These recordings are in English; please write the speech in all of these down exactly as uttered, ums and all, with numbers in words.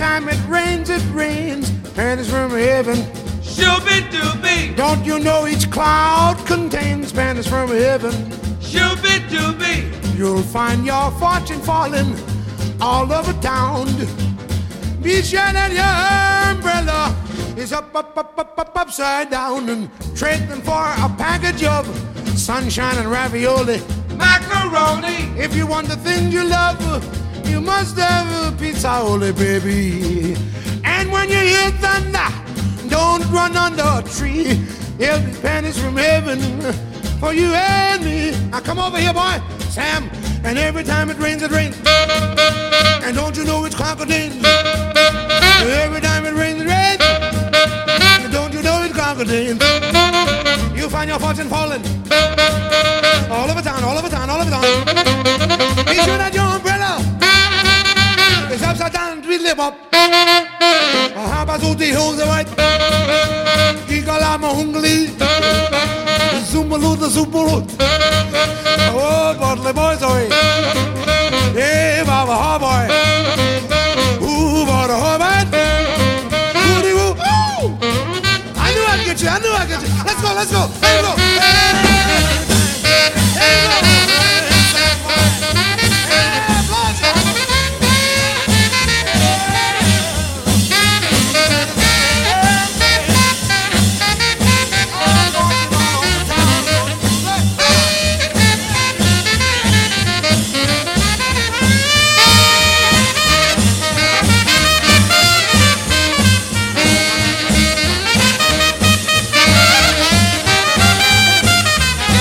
time it rains, it rains. Pennies from heaven. Shooby-dooby. Don't you know each cloud contains pennies from heaven? Shooby-dooby. You'll find your fortune falling all over town. Be sure that your umbrella is up, up, up, up, up, upside down, and trade them for a package of sunshine and ravioli. Macaroni. If you want the things you love, you must have a pizza-oli, baby. And when you hear thunder, don't run under a tree. There'll be pennies from heaven for you and me. Now come over here, boy, Sam. And every time it rains, it rains. And don't you know it's crocodile? Every time it rains, it rains. And don't you know it's crocodile? You find your fortune falling all over town, all over town, all over town. Be sure that your umbrella is upside down, tweedle up. Habas ut die Hose weit. Gigalama hungli. Zumbalut, zumbalut. Oh, Bartley boys, oi. Hey, Baba, ha boy. Ooh, Baba, ha man. Woody woo. Ooh. I knew I'd get you. I knew I'd get you. Let's go, let's go. There you go. Hey. There you go.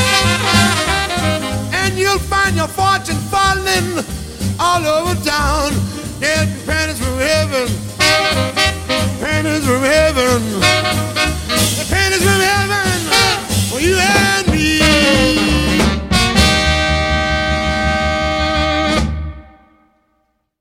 All over town.